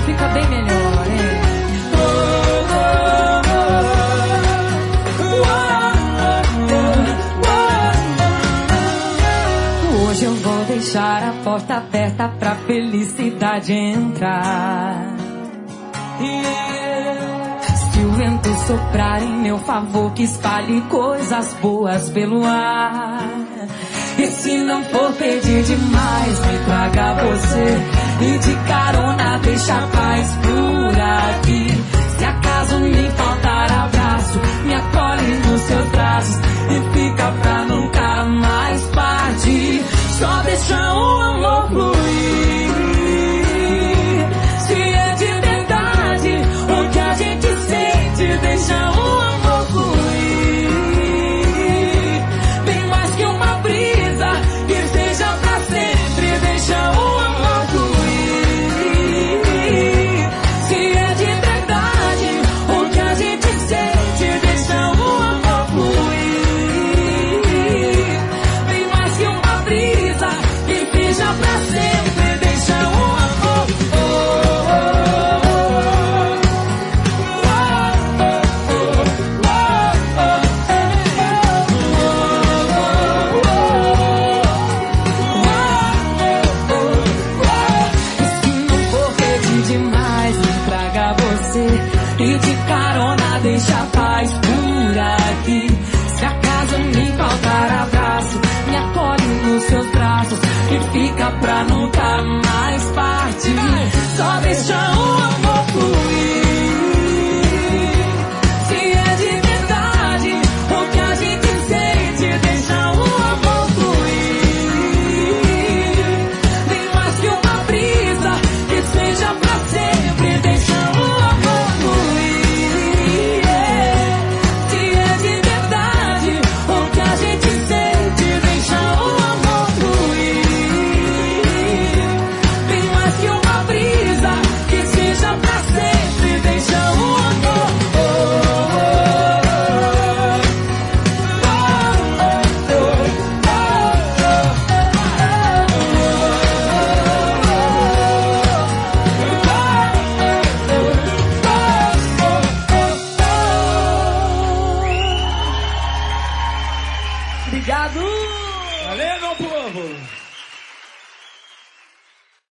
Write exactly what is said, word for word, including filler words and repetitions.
fica bem melhor, hein? Hoje eu vou deixar a porta aberta pra felicidade entrar. Se o vento soprar em meu favor, que espalhe coisas boas pelo ar. E se não for pedir demais, me traga você. E de carona deixa a paz por aqui. Se acaso me faltar abraço, me acolhe nos seus braços e fica pra nós.